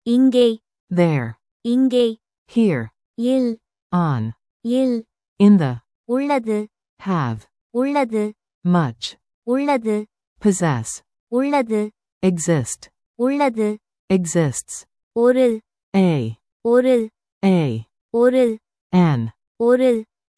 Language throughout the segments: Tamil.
இங்கே, there, இங்கே, here, will, on, will, in the, உள்ளது, have, உள்ளது, much, உள்ளது, possess, உள்ளது, exist, உள்ளது, exists, ஒரு, a, ஒரு, ஒரு, an, ஒரு,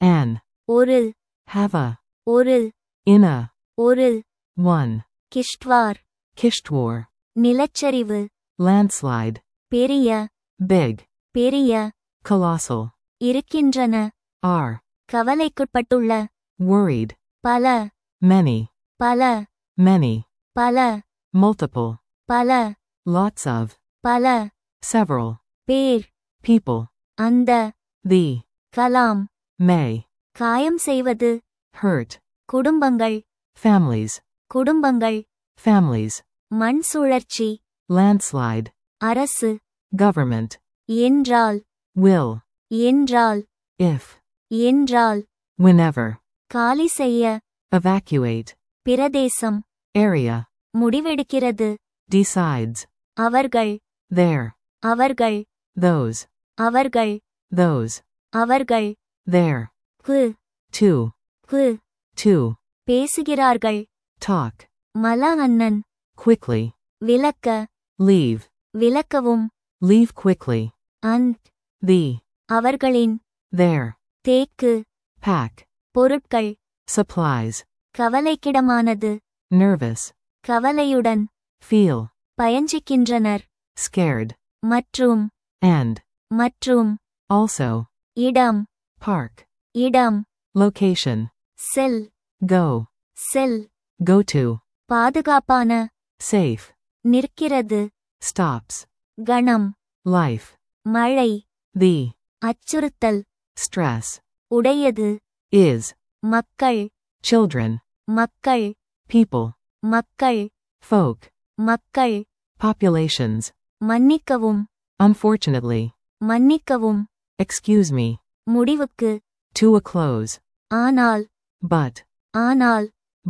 ஒரு, have a, ஒரு, in a, ஒரு, one, கிஷ்ட்வார், Kishtwar, நிலச்சரிவு, landslide, பெரிய, big, பெரிய, colossal, இருக்கின்றன, are, கவலைக்குட்பட்டுள்ள, worried, பல, many, பல, many, பல, multiple, பல, lots of, பல, several, பேர், people, அந்த, the, கலாம், may, காயம் செய்வது, hurt, குடும்பங்கள், families, குடும்பங்கள், families, மண் சுழற்சி, landslide, அரசு, government, என்றால், will, என்றால், if, என்றால், whenever, காலி செய்ய, evacuate, பிரதேசம், area, முடிவெடுக்கிறது, decides, அவர்கள், there, அவர்கள், those, அவர்கள், those, அவர்கள், there, கு, to, கு, to, பேசுகிறார்கள், talk, மல அண்ணன், quickly, விலக்க, leave, விலக்கவும், leave quickly, அந்த, the, அவர்களின், there, தேக்கு, pack, பொருட்கள், supplies, கவலைக்கிடமானது, nervous, கவலையுடன், feel, பயஞ்சிக்கின்றனர், scared, மற்றும், and, மற்றும், also, இடம், park, இடம், location, செல், go, செல், go to, பாதுகாப்பான, safe, நிற்கிறது, stops, கணம், life, மழை, the, அச்சுறுத்தல், stress, உடையது, is, மக்கள், children, மக்கள், people, மக்கள், folk, மக்கள், populations, மன்னிக்கவும், unfortunately, மன்னிக்கவும், excuse me, முடிவுக்கு, to a close, ஆனால், but, ஆனால்,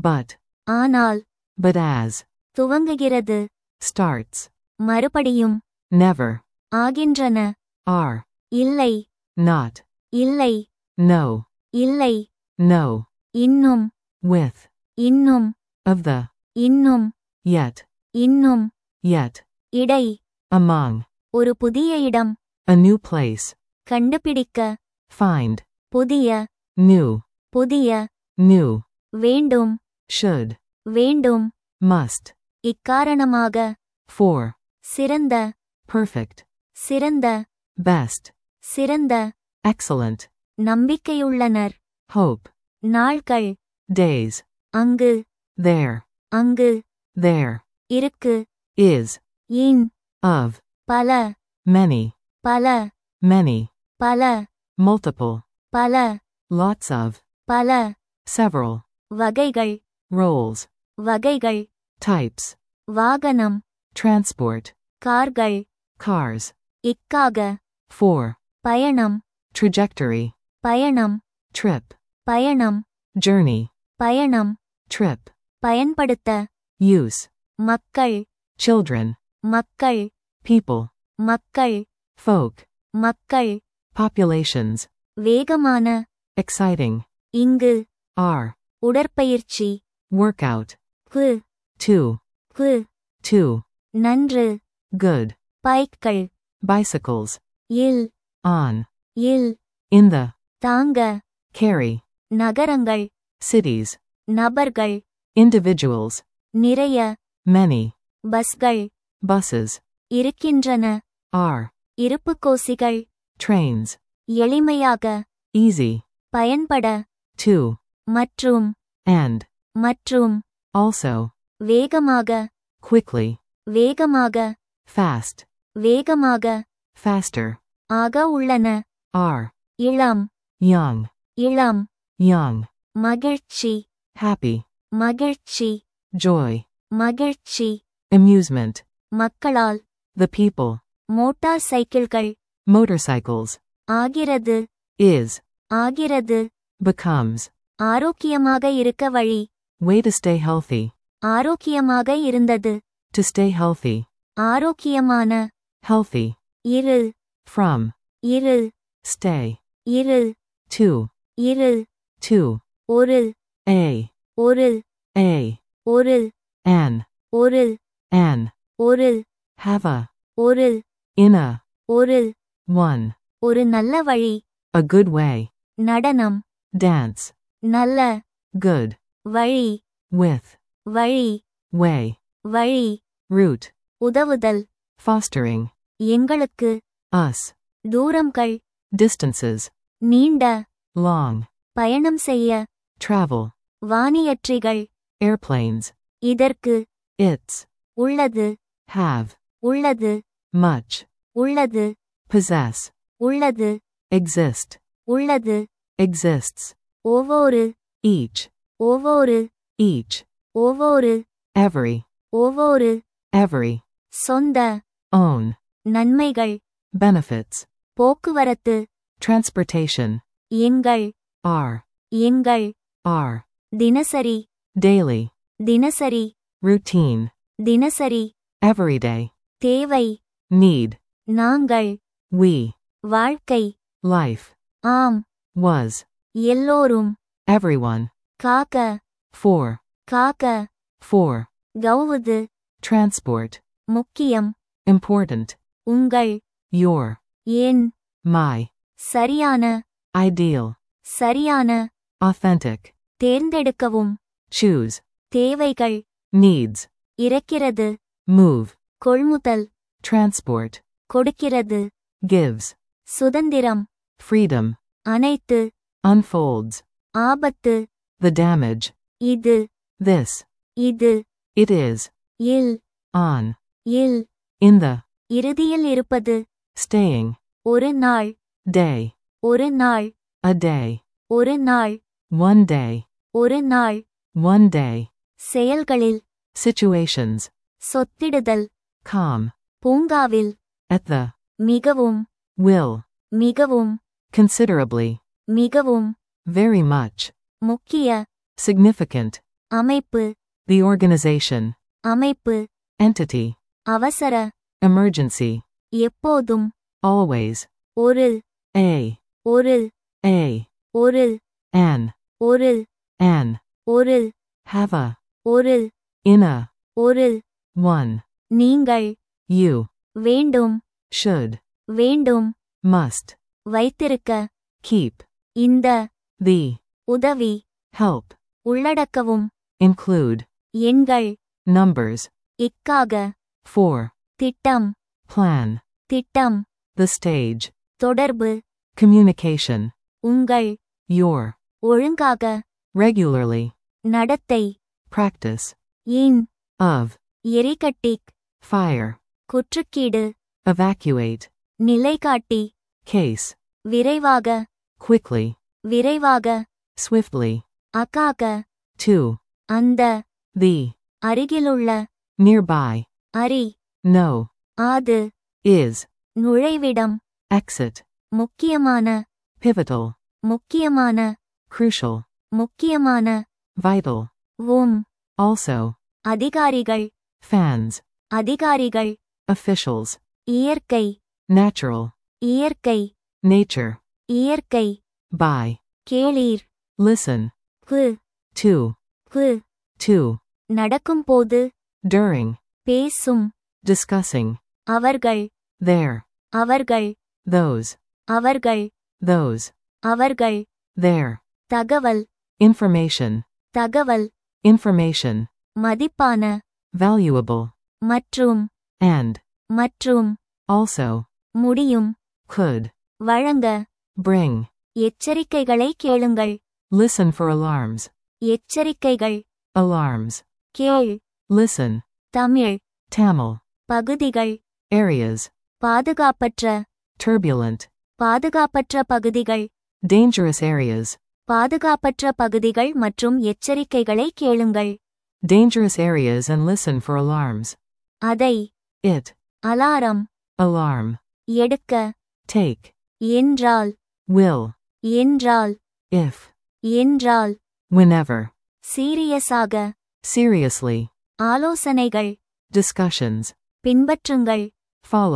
but as, துவங்குகிறது, starts, மறுபடியும், never, ஆகின்றன, are, இல்லை, not, இல்லை, no, இல்லை, no, இன்னும், with, இன்னும், of the, இன்னும், yet, இன்னும், yet, இடை, among, ஒரு புதிய இடம், a new place, கண்டுபிடிக்க, find, புதிய, new, புதிய, new, வேண்டும், should, வேண்டும், must, இக்காரணமாக, for, சிறந்த, perfect, சிறந்த, best, சிறந்த, excellent, நம்பிக்கையுள்ளனர், hope, நாள்கள், days, அங்கு, there, அங்கு, there, இருக்கு, is, இன், of, பல, many, பல, many, பல, multiple, பல, lots of, பல, several, வகைகள், roles, வகைகள், types, வாகனம், transport, கார்கள், cars, இக்காக, for, பயணம், trajectory, பயணம், trip, பயணம், journey, பயணம், trip, பயன்படுத்த, use, மக்கள், children, மக்கள், people, மக்கள், folk, மக்கள், populations, வேகமான, exciting, இங்கு, are, உடற்பயிற்சி, workout, கு, to, கு, நன்று, good, பைக்கள், bicycles, will, on, will, in the, தாங்க, carry, நகரங்கள், cities, நபர்கள், individuals, நிறைய, many, பஸ்கள், buses, இருக்கின்றன, are, இருப்புக்கோசிகள், trains, எளிமையாக, easy, பயன்பட, to, மற்றும், and, மற்றும், also, வேகமாக, quickly, வேகமாக, fast, வேகமாக, faster, ஆக உள்ளன, are, இளம், young, இளம், young, மகிழ்ச்சி, happy, மகிழ்ச்சி, joy, மகிழ்ச்சி, amusement, மக்களால், the people, மோட்டார் சைக்கிள்கள், motorcycles, ஆகிறது, is, ஆகிறது, becomes, ஆரோக்கியமாக இருக்க வழி, way to stay healthy, ஆரோக்கியமாக இருந்தது, to stay healthy, ஆரோக்கியமான, Healthy. இரு From. இரு Stay. இரு To. இரு To. ஒரு A. ஒரு A. ஒரு An. ஒரு An. ஒரு Have a. ஒரு In a. ஒரு One. ஒரு நல்ல வழி A good way. நடனம் Dance. நல்ல Good. வழி With. வழி Way. வழி Route. உதவுதல் Fostering. எங்களுக்கு Us. தூரங்கள் Distances. நீண்ட Long. பயணம் செய்ய Travel. வானியற்றிகள் Airplanes. இதற்கு It's. உள்ளது Have. உள்ளது Much. உள்ளது Possess. உள்ளது Exist. உள்ளது Exists. ஒவ்வொரு Each. ஒவ்வொரு Each. ஒவ்வொரு Every. ஒவ்வொரு Every. சொந்த Own. நன்மைகள் Benefits. போக்குவரத்து Transportation. எங்கள் Are. எங்கள் Are. தினசரி Daily. தினசரி Routine. தினசரி Everyday. தேவை Need. நாங்கள் We. வாழ்க்கை Life. ஆம் Was. எல்லோரும் Everyone. காக்க For. காக்க For. கவுது Transport. முக்கியம் Important. உங்கள் Your. N My. சரியான Ideal. சரியான Authentic. தேர்ந்தெடுக்கவும் Choose. தேவைகள் Needs. இறக்கிறது Move. கொள்முதல் Transport. கொடுக்கிறது Gives. சுதந்திரம் Freedom. அனைத்து Unfolds. ஆபத்து The damage. இது This. இது It is. Will On. Will In the. இறுதியில் இருப்பது Staying. ஒரு நாள் Day. ஒரு நாள் A day. ஒரு நாள் One day. ஒரு நாள் One day. செயல்களில் Situations. சொத்திடுதல் Calm. பூங்காவில் At the. மிகவும் Will. மிகவும் Considerably. மிகவும் Very much. முக்கிய Significant. அமைப்பு The organization. அமைப்பு Entity. அவசர Emergency. எப்போதும் Always. ஒரு A. ஒரு A. ஒரு An. ஒரு An. ஒரு Have a. ஒரு In a. ஒரு One. நீங்கள் You. வேண்டும் Should. வேண்டும் Must. வைத்திருக்க Keep. இந்த The. உதவி Help. உள்ளடக்கவும் Include. எண்கள் Numbers. இக்காக For. திட்டம் Plan. திட்டம் The stage. தொடர்பு Communication. உங்கள் Your. ஒழுங்காக Regularly. நடத்தை Practice. In Of. எரிகட்டிக் Fire. குற்றுக்கீடு Evacuate. நிலைகாட்டி Case. விரைவாக Quickly. விரைவாக Swiftly. அக்காக To. அந்த The. அருகிலுள்ள Nearby. அரி No. ஆது Is. நுழைவிடம் Exit. முக்கியமான Pivotal. முக்கியமான Crucial. முக்கியமான Vital. உம் Also. அதிகாரிகள் Fans. அதிகாரிகள் Officials. இயற்கை Natural. இயற்கை Nature. இயற்கை By. கேளீர் Listen. கு To. கு To. நடக்கும்போது During. பேசும் Discussing. அவர்கள் There. அவர்கள் Those. அவர்கள் Those. அவர்கள் There. தகவல் Information. தகவல் Information. மதிப்பான Valuable. மற்றும் And. மற்றும் Also. முடியும் Could. வழங்க Bring. எச்சரிக்கைகளை கேளுங்கள் Listen for alarms. எச்சரிக்கைகள் Alarms. கேள் Listen. தமிழ் Tamil. பகுதிகள் Areas. பாதுகாப்பற்ற Turbulent. பாதுகாப்பற்ற பகுதிகள் Dangerous areas. பாதுகாப்பற்ற பகுதிகள் மற்றும் எச்சரிக்கைகளை கேளுங்கள் Dangerous areas and listen for alarms. அதை It. Alarm Alarm. எடுக்க Take. என்றால் Will. என்றால் If. என்றால் Whenever. சீரியஸாக Seriously. ஆலோசனைகள் Discussions. பின்பற்றுங்கள் Follow.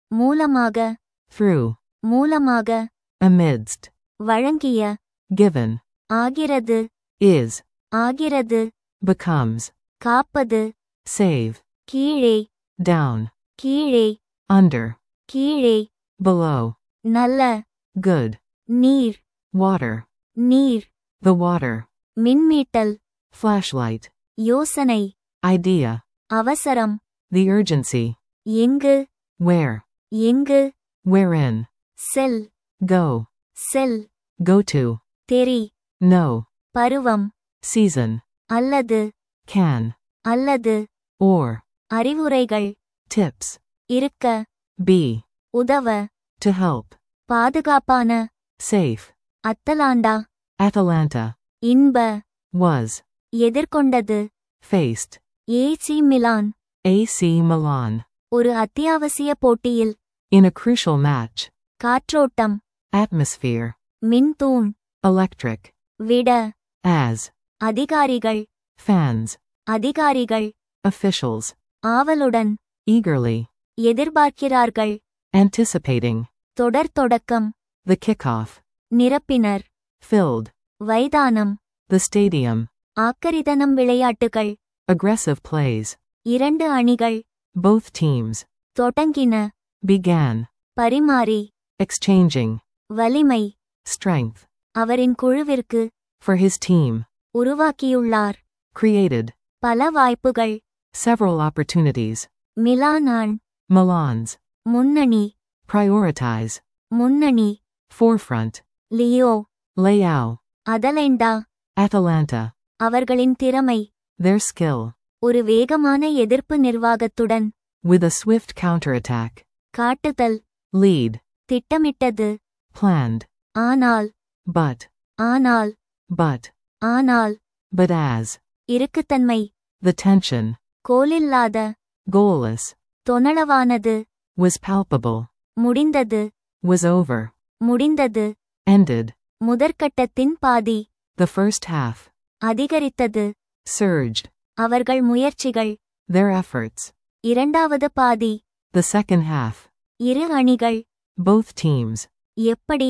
மூலமாக through, மூலமாக amidst, வழங்கிய given, ஆகிறது is, ஆகிறது becomes, காப்பது save, கீழே down, கீழே under, கீழே below, நல்ல good, நீர் water, நீர் the water, மின்மீட்டல் flashlight, யோசனை idea, அவசரம் the urgency, எங்கு where, எங்கு wherein, செல் go, செல் go to, தெரி know, பருவம் season, அல்லது can, அல்லது or, அறிவுரைகள் tips, இருக்க be, உதவ to help, பாதுகாப்பான safe, அத்தலாண்டா Atalanta, இன்ப was, எதிர்கொண்டது faced, AC Milan AC Milan, ஒரு அத்தியாவசிய போட்டியில் in a crucial match, காற்றோட்டம் atmosphere, மின்தூண் electric, விட as, அதிகாரிகள் fans, அதிகாரிகள் officials, ஆவலுடன் eagerly, எதிர்பார்க்கிறார்கள் anticipating, தொடர் தொடக்கம் the kickoff, நிரப்பினர் filled, மைதானம் the stadium, ஆக்கரிதனம் விளையாட்டுகள் aggressive plays, இரண்டு அணிகள் both teams, தொடங்கின began, பரிமாறி exchanging, வலிமை strength, அவரின் குழுவிற்கு for his team, உருவாக்கியுள்ளார் created, பல வாய்ப்புகள் several opportunities, மிலானான் Milans, முன்னணி prioritize, முன்னணி forefront, Leao Leao, Atalanta Atalanta, அவர்களின் திறமை their skill, ஒரு வேகமான எதிர்ப்பு நிர்வாகத்துடன் with a swift counterattack, காட்டுதல் lead, திட்டமிட்டது planned, ஆனால் but, ஆனால் ஆனால் but as, இறுக்குத்தன்மை the tension, கோலில்லாத goalless, தொனளவானது was palpable, முடிந்தது was over, முடிந்தது ended, முதற்கட்டத்தின் பாதி the first half, அதிகரித்தது surged, அவர்கள் முயற்சிகள் their efforts, இரண்டாவது பாதி the second half, இரு அணிகள் both teams, எப்படி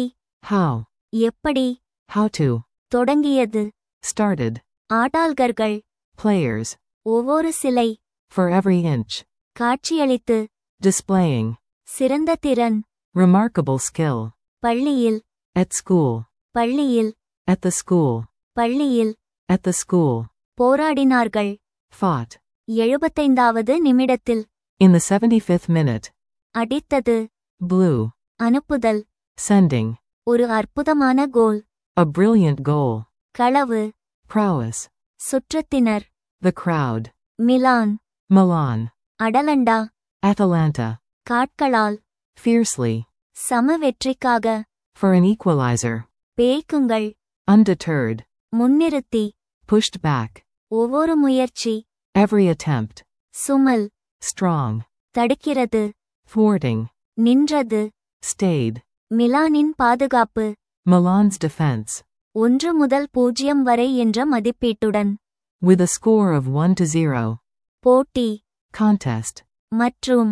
how to, தொடங்கியது started, ஆட்டாள்கர்கள் players, ஒவ்வொரு சிலை for every inch, காட்சியளித்து displaying, சிறந்த திறன் remarkable skill, பள்ளியில் at school, பள்ளியில் at the school, பள்ளியில் at the school, போராடினார்கள் fought, 75வது நிமிடத்தில் in the 75th minute, அடித்தது blew, அனுப்புதல் sending, ஒரு அற்புதமான கோல் a brilliant goal, களவு prowess, சுற்றத்தினர் the crowd, Milan Milan, Atalanta Atalanta, காட்களால் fiercely, சம வெற்றிக்காக for an equalizer, பேய்க்குங்கள் undeterred, முன்னிறுத்தி pushed back, ஒவ்வொரு முயற்சி every attempt, சுமல் strong, தடுக்கிறது thwarting, நின்றது stayed, மிலானின் பாதுகாப்பு Milan's defense, 1 முதல் 0 வரை என்ற மதிப்பீட்டுடன் with a score of 1-0, போட்டி contest, மற்றும்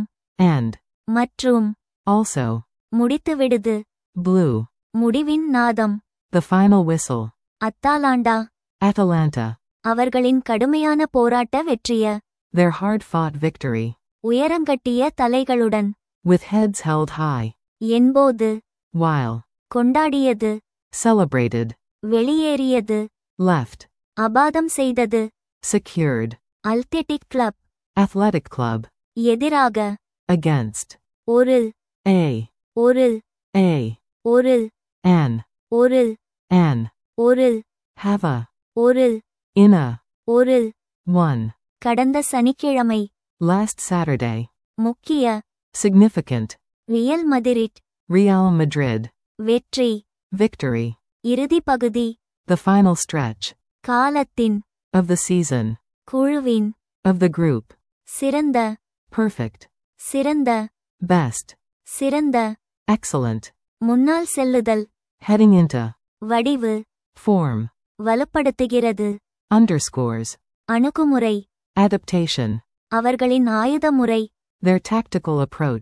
and, also, முடித்துவிடுது blew, முடிவின் நாதம் the final whistle, அத்தாலாண்டா Atalanta, அவர்களின் கடுமையான போராட்ட வெற்றிய their hard-fought victory, உயரங்கட்டிய தலைகளுடன் with heads held high, என்போது while, கொண்டாடியது celebrated, வெளியேறியது left, அபாதம் செய்தது secured, Athletic Club athletic club, எதிராக against, ஒரு a, ஒரு ஒரு an, ஒரு ஒரு have a, ஒரு in a, ஒரு one, கடந்த சனிக்கிழமை last Saturday, முக்கிய significant, Real Madrid Real Madrid, வெற்றி victory, இறுதி பகுதி the final stretch, காலத்தின் of the season, குழுவின் of the group, சிறந்த perfect, சிறந்த best, சிறந்த excellent, முன்னால் செல்லுதல் heading into, வடிவு form, வலுப்படுத்துகிறது underscores, அணுகுமுறை adaptation, அவர்களின் ஆயுத முறை their tactical approach,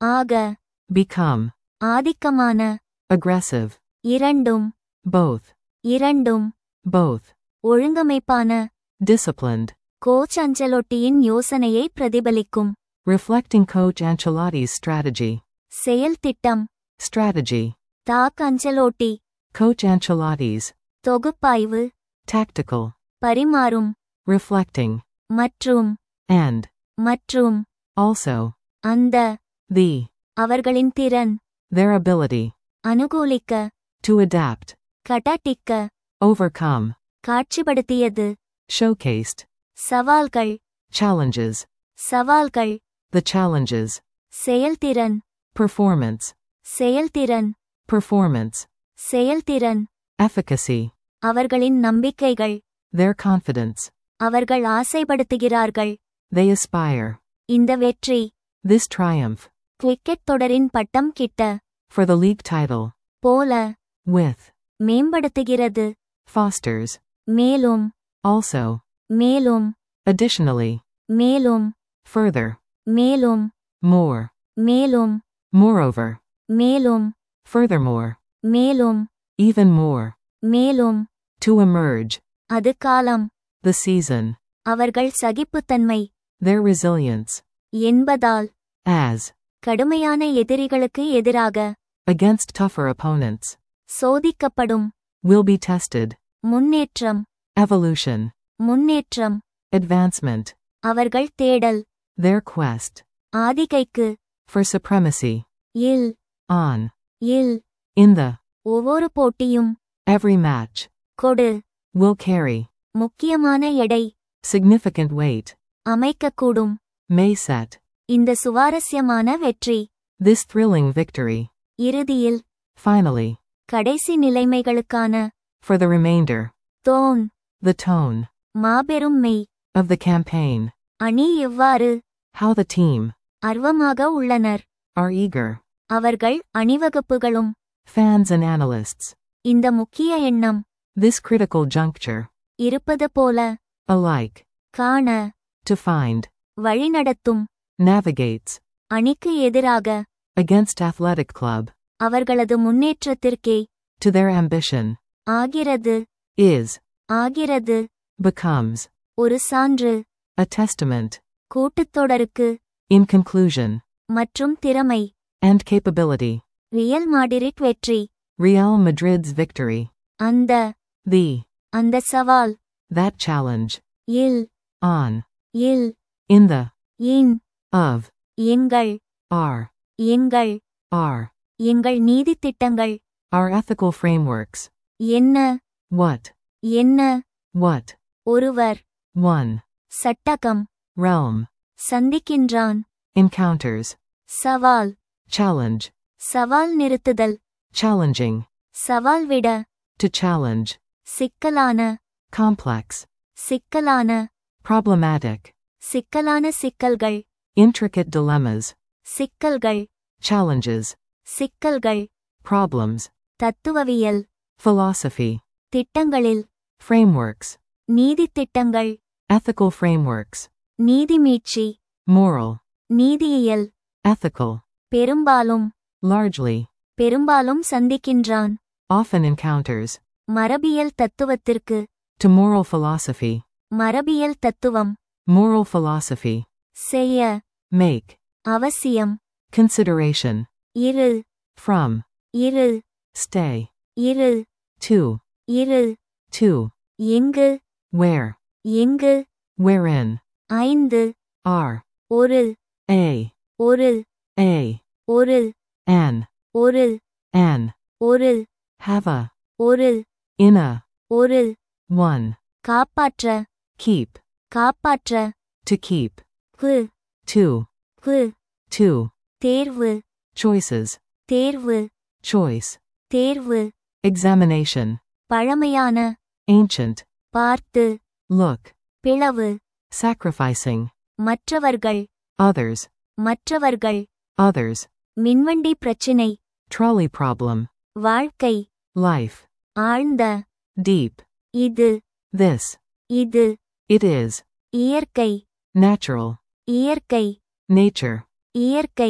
ஆக, become, ஆதிக்கமான, aggressive, இரண்டும், both, இரண்டும், both, ஒழுங்கமைப்பான, disciplined, கோச் அஞ்சலோட்டியின் யோசனையை பிரதிபலிக்கும். reflecting Coach Ancelotti's strategy, செயல் திட்டம், strategy, தாக் அஞ்சலோட்டி, Coach Ancelotti's, தொகுப்பாய்வு, tactical, பரிமாறும், reflecting, மற்றும், and, மற்றும், also, அந்த, the, அவர்களின் திறன், their ability, அனுகூலிக்க, to adapt, கடட்டிக்க, overcome, காட்சிப்படுத்தியது, showcased, சவால்கள், challenges, சவால்கள், the challenges, செயல்திறன், performance, செயல்திறன், performance, செயல்திறன், efficacy, அவர்களின் நம்பிக்கைகள், their confidence, அவர்கள் ஆசைப்படுத்துகிறார்கள். they aspire, இந்த வெற்றி, this triumph, கிரிக்கெட் தொடரின் பட்டம் கிட்ட, for the league title, போல, with, மேம்படுத்துகிறது, fosters, மேலும், also, மேலும், additionally, மேலும், further, மேலும், more, மேலும், moreover, மேலும், furthermore, மேலும், even more, மேலும், to emerge, அது காலம், the season, அவர்கள் சகிப்புத்தன்மை, their resilience, என்பதால், as, கடுமையான எதிரிகளுக்கு எதிராக, against tougher opponents, சோதிக்கப்படும், will be tested, முன்னேற்றம், evolution, முன்னேற்றம், advancement, அவர்கள் தேடல், their quest, ஆதிகைக்கு, for supremacy, will, on, will, in the, ஒவ்வொரு போட்டியும், every match, கொடு, will carry, முக்கியமான எடை, significant weight, அமைக்கக்கூடும், may set, இந்த சுவாரஸ்யமான வெற்றி, this thrilling victory, இறுதியில், finally, கடைசி நிலைமைகளுக்கான, for the remainder, தோன், the tone, மாபெரும் மெய், of the campaign, அணி எவ்வாறு, how the team, ஆர்வமாக உள்ளனர், are eager, அவர்கள் அணிவகுப்புகளும், fans and analysts, இந்த முக்கிய எண்ணம், this critical juncture, இருப்பது போல, alike, காண, to find, வழிநடத்தும், navigates, அணிக்கு எதிராக, against athletic club, அவர்களது முன்னேற்றத்திற்கே, to their ambition, ஆகிறது, is, ஆகிறது, becomes, ஒரு சான்று, a testament, கூட்டுத்தொடருக்கு, in conclusion, மற்றும் திறமை, and capability, ரியல் மாட்ரிட் வெற்றி, Real Madrid's victory, அந்த, the, அந்த சவால், that challenge, will, on, will, in the, in, of, எங்கள், our, எங்கள், our, எங்கள் நீதித் திட்டங்கள், our ethical frameworks, என்ன, what, என்ன, what, ஒருவர், one, சட்டகம், realm, சந்திக்கின்றான், encounters, சவால், challenge, சவால் நிறுத்துதல், challenging, சவால் விட, to challenge, சிக்கலான, complex, சிக்கலான, problematic, சிக்கலான சிக்கல்கள், intricate dilemmas, சிக்கல்கள், challenges, சிக்கல்கள், problems, தத்துவவியல், philosophy, திட்டங்களில், frameworks, நீதித் திட்டங்கள், ethical frameworks, நீதிமீட்சி, moral, நீதியியல், ethical, பெரும்பாலும், largely, பெரும்பாலும் சந்திக்கின்றான், often encounters, மரபியல் தத்துவத்திற்கு, to moral philosophy, மரபியல் தத்துவம், moral philosophy, செய்ய, make, அவசியம், consideration, இரு, from, இரு, stay, இரு, to, இரு, to, எங்கு, where, எங்கு, wherein, ஐந்து, are, ஒரு, a, ஒரு, a, ஒரு, an, ஒரு, an, ஒரு, have a, ஒரு, in a, ஒரு, one, காப்பாற்ற, keep, காப்பாற்ற, to keep, கு, to, கு, to, தேர்வு, choices, தேர்வு, choice, தேர்வு, examination, பழமையான, ancient, பார்த்து, look, பிளவு, sacrificing, மற்றவர்கள், others, மற்றவர்கள், others, மின்வண்டி பிரச்சினை, trolley problem, வாழ்க்கை, life, ஆழ்ந்த, deep, இது, this, இது, it is, இயற்கை, natural, இயற்கை, nature, இயற்கை,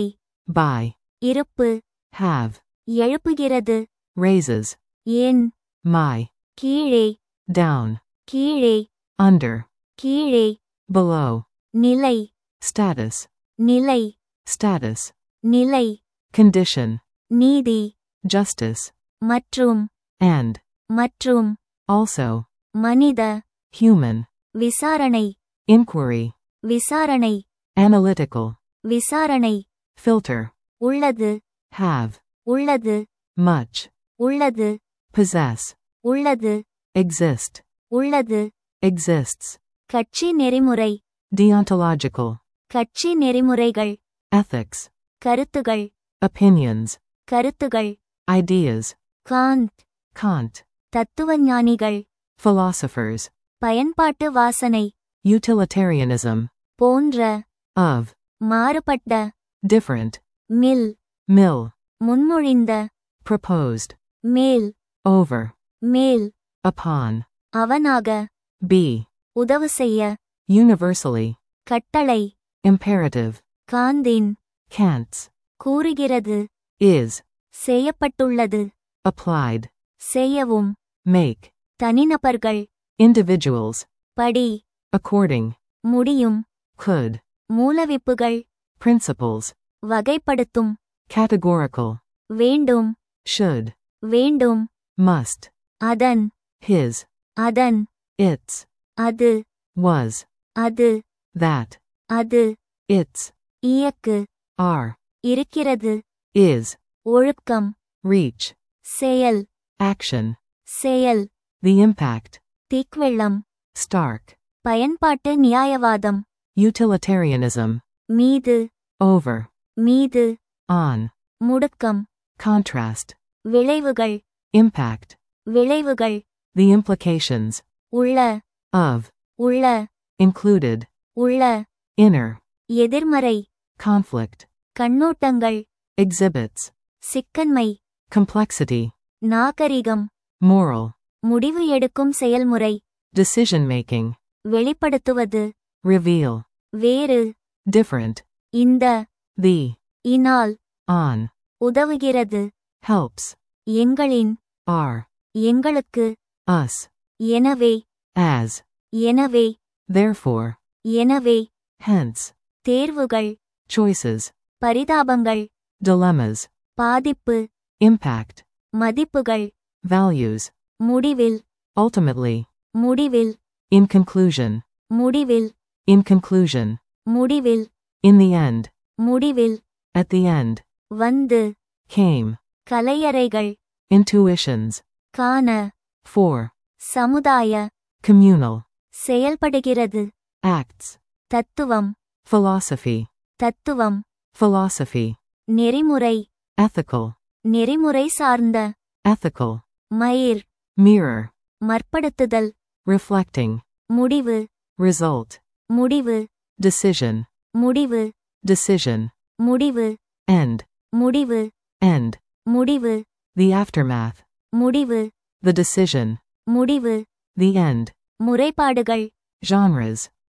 by, இருப்பு, have, எழுப்புகிறது, raises, என், my, கீழே, down, கீழே, under, கீழே, below, நிலை, status, நிலை, status, நிலை, condition, நீதி, justice, மற்றும், and, மற்றும், also, மனித, human, விசாரணை, inquiry, விசாரணை, analytical, விசாரணை, filter, உள்ளது, have, உள்ளது, much, உள்ளது, possess, உள்ளது, exist, உள்ளது, exists, கட்சி நெறிமுறை, deontological, கட்சி நெறிமுறைகள், ethics, கருத்துகள், opinions, கருத்துகள், ideas, காந்த், Kant, தத்துவஞானிகள், philosophers, பயன்பாட்டு வாசனை, utilitarianism, போன்ற, of, மாறுபட்ட, different, மில், mill, முன்மொழிந்த, proposed, மேல், over, மேல், upon, அவனாக, be, உதவு செய்ய, universally, கட்டளை, imperative, காந்தின், Kant's, கூறுகிறது, is, செய்யப்பட்டுள்ளது, applied, செய்யவும், make, தனிநபர்கள், individuals, படி, according, முடியும், could, மூலவிப்புகள், principles, வகைப்படுத்தும், categorical, வேண்டும், should, வேண்டும், must, அதன், his, அதன், its, அது, was, அது, that, அது, its, இயக்கு, are, இருக்கிறது, is, ஒழுக்கம், reach, செயல், action, செயல், the impact, திக்வெள்ளம், stark, பயன்பாட்டு நியாயவாதம், utilitarianism, மீது, over, மீது, on, முடுக்கம், contrast, விளைவுகள், impact, விளைவுகள், the implications, உள்ள, of, உள்ள, included, உள்ள, inner, எதிர்மறை, conflict, கண்ணோட்டங்கள், exhibits, சிக்கன்மை, complexity, நாகரிகம், moral, முடிவு எடுக்கும் செயல்முறை, decision making, வெளிப்படுத்துவது, reveal, வேறு, different, இந்த, the, இனால், on, உதவுகிறது, helps, எங்களின், are, எங்களுக்கு, us, எனவே, as, எனவே, therefore, எனவே, hence, தேர்வுகள், choices, பரிதாபங்கள், dilemmas, பாதிப்பு, impact, மதிப்புகள், values, முடிவில், ultimately, முடிவில், in conclusion, முடிவில், in conclusion, முடிவில், in the end, முடிவில், at the end, வந்து, came, கலையறைகள், intuitions, காண, for, சமுதாய, communal, செயல்படுகிறது, acts, தத்துவம், philosophy, தத்துவம், philosophy, நெறிமுறை, ethical, நெறிமுறை சார்ந்த, ethical, மயிர், mirror, மற்படுத்துதல், reflecting, முடிவு, result, முடிவு, decision, முடிவு, decision, முடிவு, end, முடிவு, end, முடிவு, the aftermath, முடிவு, the decision, முடிவு, the end, முறைப்பாடுகள், genres,